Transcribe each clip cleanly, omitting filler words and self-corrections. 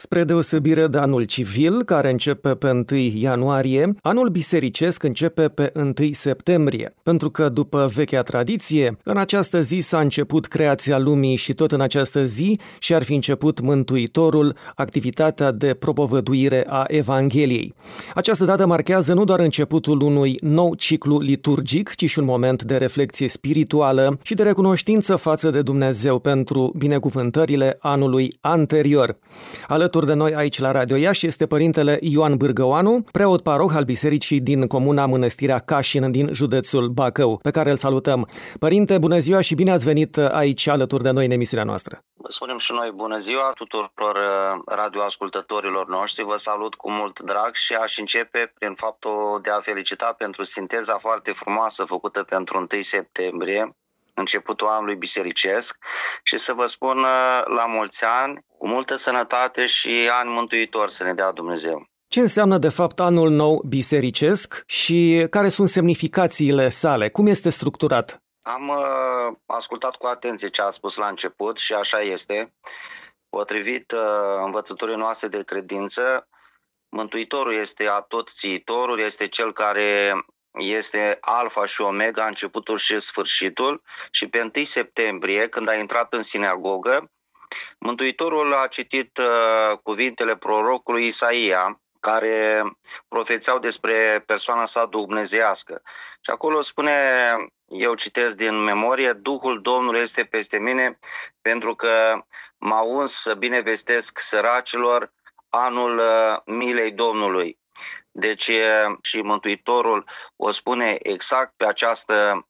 Spre deosebire de anul civil, care începe pe 1 ianuarie, anul bisericesc începe pe 1 septembrie, pentru că, după vechea tradiție, în această zi s-a început creația lumii și tot în această zi și-ar fi început Mântuitorul activitatea de propovăduire a Evangheliei. Această dată marchează nu doar începutul unui nou ciclu liturgic, ci și un moment de reflexie spirituală și de recunoștință față de Dumnezeu pentru binecuvântările anului anterior. Alături de noi aici la Radio Iași este părintele Ioan Bârgăoanu, preot paroh al bisericii din comuna Mănăstirea Cașin din județul Bacău, pe care îl salutăm. Părinte, bună ziua și bine ați venit aici alături de noi în emisiunea noastră. Spunem și noi bună ziua tuturor radioascultătorilor noștri, vă salut cu mult drag și aș începe prin faptul de a felicita pentru sinteza foarte frumoasă făcută pentru 1 septembrie, începutul anului bisericesc, și să vă spun la mulți ani, cu multă sănătate și ani mântuitori să ne dea Dumnezeu. Ce înseamnă de fapt anul nou bisericesc și care sunt semnificațiile sale? Cum este structurat? Am ascultat cu atenție ce a spus la început și așa este. Potrivit învățăturii noastre de credință, Mântuitorul este atotțiitorul, este cel care este alfa și omega, începutul și sfârșitul, și pe 1 septembrie, când a intrat în sinagogă, Mântuitorul a citit cuvintele prorocului Isaia, care profețeau despre persoana sa dumnezeiască. Și acolo spune, eu citesc din memorie: Duhul Domnului este peste mine, pentru că m-a uns să binevestesc săracilor anul milei Domnului. Deci și Mântuitorul o spune exact pe această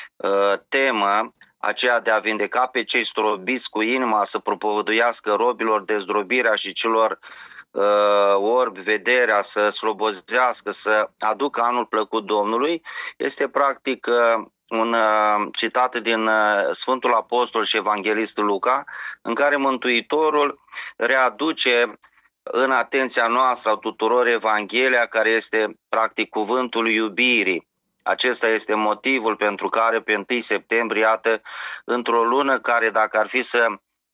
temă, aceea de a vindeca pe cei zdrobiți cu inima, să propovăduiască robilor dezdrobirea și celor orbi vederea, să slobozească, să aducă anul plăcut Domnului. Este practic un citat din Sfântul Apostol și Evanghelist Luca, în care Mântuitorul readuce în atenția noastră a tuturor Evanghelia, care este practic cuvântul iubirii. Acesta este motivul pentru care pe 1 septembrie, iată, într-o lună care, dacă ar fi să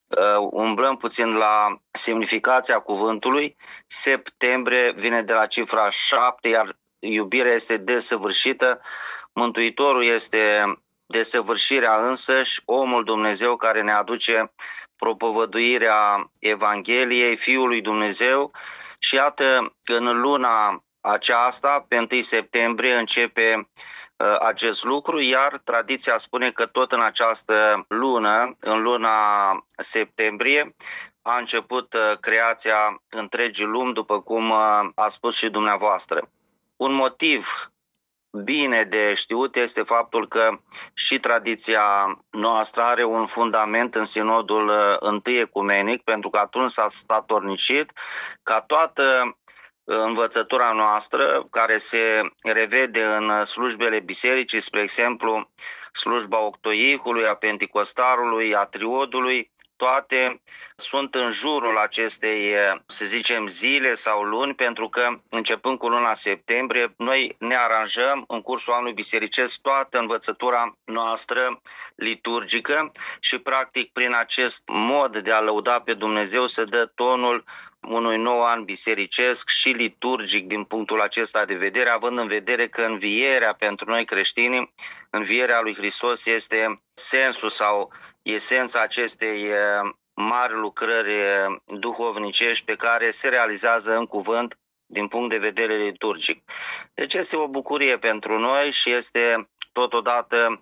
umblăm puțin la semnificația cuvântului, septembrie vine de la cifra 7, iar iubirea este desăvârșită. Mântuitorul este desăvârșirea însăși, omul Dumnezeu care ne aduce propovăduirea Evangheliei, Fiul lui Dumnezeu. Și iată, în luna aceasta, pe 1 septembrie, începe acest lucru, iar tradiția spune că tot în această lună, în luna septembrie, a început creația întregii lumi, după cum a spus și dumneavoastră. Un motiv bine de știut este faptul că și tradiția noastră are un fundament în sinodul întâi ecumenic, pentru că atunci s-a statornicit ca toată învățătura noastră, care se revede în slujbele bisericii, spre exemplu slujba octoihului, a penticostarului, a triodului, toate sunt în jurul acestei, să zicem, zile sau luni, pentru că începând cu luna septembrie, noi ne aranjăm în cursul anului bisericesc toată învățătura noastră liturgică și practic prin acest mod de a lăuda pe Dumnezeu se dă tonul unui nou an bisericesc și liturgic din punctul acesta de vedere, având în vedere că învierea pentru noi creștini, învierea lui Hristos este sensul sau esența acestei mari lucrări duhovnicești pe care se realizează în cuvânt din punct de vedere liturgic. Deci este o bucurie pentru noi și este totodată,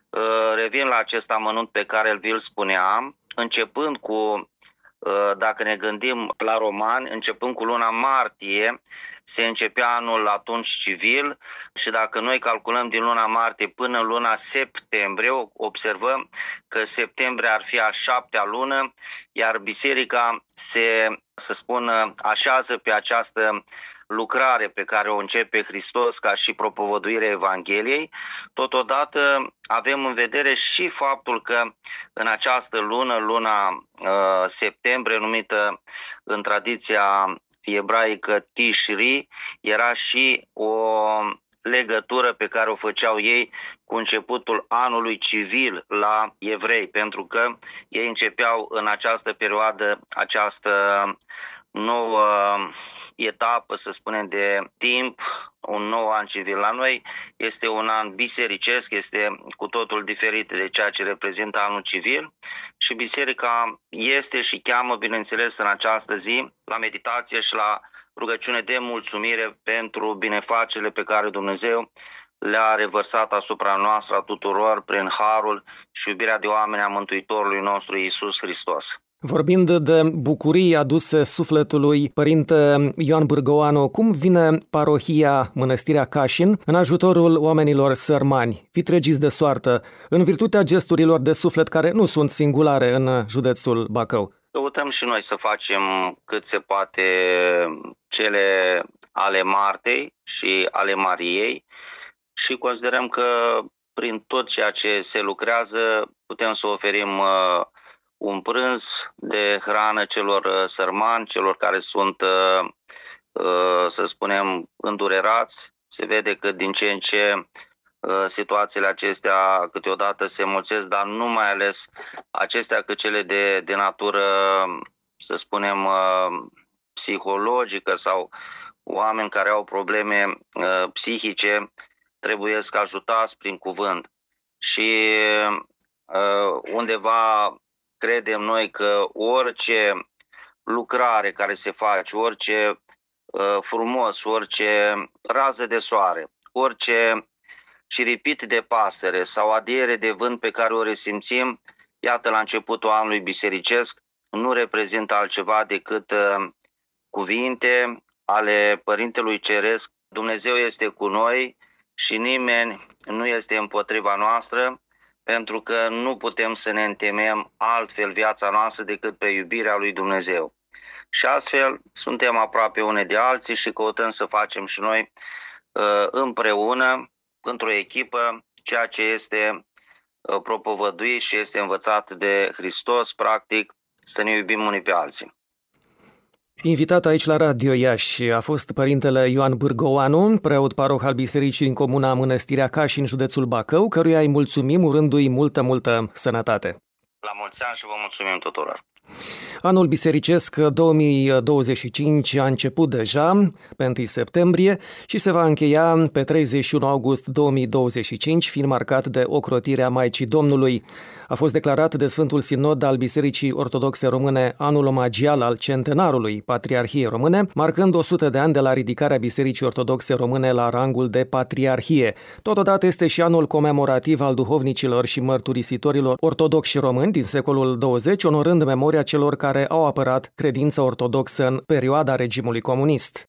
revin la acest amănunt pe care vi-l spuneam, începând cu, dacă ne gândim la romani, începând cu luna martie, se începea anul atunci civil și dacă noi calculăm din luna martie până în luna septembrie, observăm că septembrie ar fi a 7-a lună, iar biserica se, să spun, așează pe această lucrare pe care o începe Hristos ca și propovăduirea Evangheliei. Totodată avem în vedere și faptul că în această lună, luna septembrie, numită în tradiția ebraică Tishri, era și o legătură pe care o făceau ei cu începutul anului civil la evrei, pentru că ei începeau în această perioadă această nouă etapă, să spunem, de timp, un nou an civil. La noi este un an bisericesc, este cu totul diferit de ceea ce reprezintă anul civil și biserica este și cheamă, bineînțeles, în această zi la meditație și la rugăciune de mulțumire pentru binefacerile pe care Dumnezeu le-a revărsat asupra noastră a tuturor prin harul și iubirea de oameni a Mântuitorului nostru Iisus Hristos. Vorbind de bucurii aduse sufletului, părinte Ioan Bârgoanu, cum vine parohia Mănăstirea Cașin în ajutorul oamenilor sărmani, vitregiți de soartă, în virtutea gesturilor de suflet care nu sunt singulare în județul Bacău? Căutăm și noi să facem cât se poate cele ale Martei și ale Mariei și considerăm că prin tot ceea ce se lucrează putem să oferim un prânz de hrană celor sărmani, celor care sunt, să spunem, îndurerați. Se vede că din ce în ce situațiile acestea câteodată se mulțesc, dar nu mai ales acestea cât cele de natură, să spunem, psihologică sau oameni care au probleme psihice trebuiesc ajutați prin cuvânt. Și undeva credem noi că orice lucrare care se face, orice frumos, orice rază de soare, orice ciripit de pasăre sau adiere de vânt pe care o resimțim, iată, la începutul anului bisericesc, nu reprezintă altceva decât cuvinte ale Părintelui Ceresc. Dumnezeu este cu noi și nimeni nu este împotriva noastră, pentru că nu putem să ne întemeiem altfel viața noastră decât pe iubirea lui Dumnezeu. Și astfel suntem aproape unei de alții și căutăm să facem și noi împreună, într-o echipă, ceea ce este propovăduit și este învățat de Hristos, practic, să ne iubim unii pe alții. Invitat aici la Radio Iași a fost părintele Ioan Bârgoanu, preot paroh al bisericii din comuna Mănăstirea Cașin, județul Bacău, căruia îi mulțumim urându-i multă sănătate. La mulți ani și vă mulțumim tuturor! Anul bisericesc 2025 a început deja pe 1 septembrie și se va încheia pe 31 august 2025, fiind marcat de ocrotirea Maicii Domnului. A fost declarat de Sfântul Sinod al Bisericii Ortodoxe Române anul omagial al centenarului Patriarhiei Române, marcând 100 de ani de la ridicarea Bisericii Ortodoxe Române la rangul de patriarhie. Totodată este și anul comemorativ al duhovnicilor și mărturisitorilor ortodoxi români din secolul 20, onorând memoria celor care au apărat credința ortodoxă în perioada regimului comunist.